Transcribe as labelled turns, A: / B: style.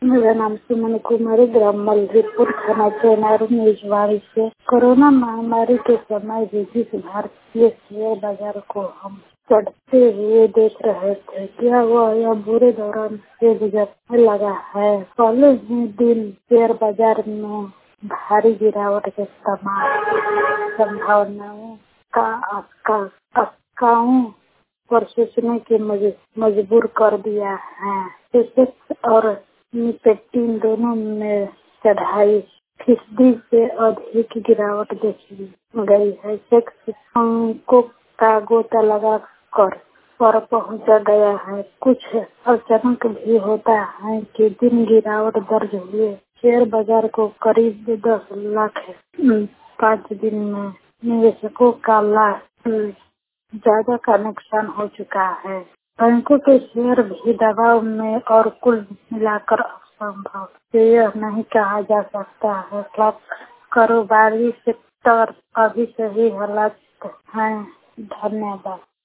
A: मेरा नाम सुमन कुमारी, ग्राम मलरीपुर, थाना चेनार, मेजबारी से। कोरोना महामारी के समय भी जिस भारतीय शेयर बाजार को हम चढ़ते हुए देख रहे थे, क्या वह यह बुरे दौरान से गुजरने लगा है? पहले ही दिन शेयर बाजार में भारी गिरावट के तमाम संभावनाओं का आशंकाओं पर सोचने के मजबूर कर दिया है। सेंसेक्स और निफ्टी दोनों में चढ़ाई फीसदी से अधिक गिरावट देखी गई है। सेंसेक्स अंकों का गोता लगा कर पर पहुंच गया है। कुछ अचानक भी होता है कि दिन गिरावट दर्ज हुए शेयर बाजार को करीब 10 लाख 5 दिन में निवेशकों का लाख ज्यादा का नुकसान हो चुका है। बैंकों के शेयर भी दबाव में और कुल मिलाकर असंभव से यह नहीं कहा जा सकता है कि कारोबारी सेक्टर अभी सही हालात है। धन्यवाद।